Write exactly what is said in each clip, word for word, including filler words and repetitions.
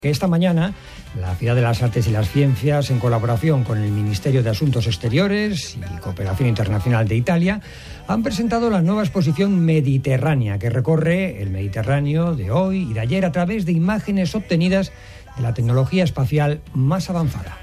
Que esta mañana la Ciudad de las Artes y las Ciencias, en colaboración con el Ministerio de Asuntos Exteriores y Cooperación Internacional de Italia, han presentado la nueva exposición Mediterránea, que recorre el Mediterráneo de hoy y de ayer a través de imágenes obtenidas de la tecnología espacial más avanzada.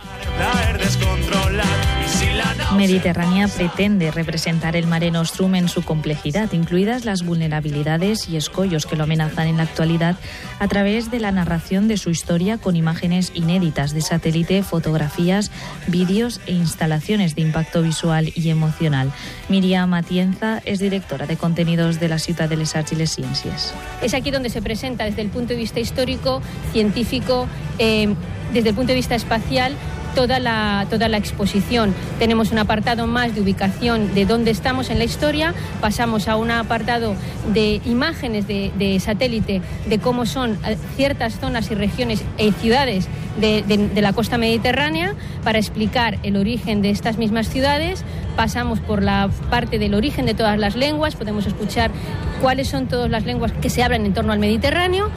Mediterránea pretende representar el Mare Nostrum en su complejidad, incluidas las vulnerabilidades y escollos que lo amenazan en la actualidad, a través de la narración de su historia con imágenes inéditas de satélite, fotografías, vídeos e instalaciones de impacto visual y emocional. Miriam Atienza es directora de contenidos de la Ciutat de les Arts y les Ciències. Es aquí donde se presenta desde el punto de vista histórico, científico, eh, desde el punto de vista espacial, Toda la, toda la exposición. Tenemos un apartado más de ubicación de dónde estamos en la historia, pasamos a un apartado de imágenes de, de satélite, de cómo son ciertas zonas y regiones y ciudades de, de, de la costa mediterránea, para explicar el origen de estas mismas ciudades. Pasamos por la parte del origen de todas las lenguas, podemos escuchar cuáles son todas las lenguas que se hablan en torno al Mediterráneo.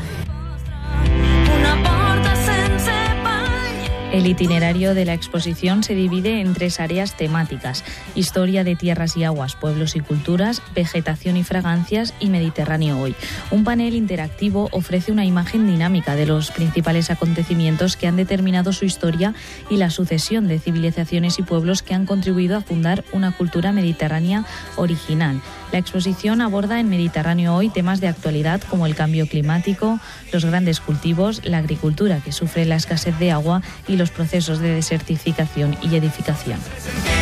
El itinerario de la exposición se divide en tres áreas temáticas: historia de tierras y aguas, pueblos y culturas, vegetación y fragancias y Mediterráneo hoy. Un panel interactivo ofrece una imagen dinámica de los principales acontecimientos que han determinado su historia y la sucesión de civilizaciones y pueblos que han contribuido a fundar una cultura mediterránea original. La exposición aborda en Mediterráneo hoy temas de actualidad como el cambio climático, los grandes cultivos, la agricultura que sufre la escasez de agua y los procesos de desertificación y edificación.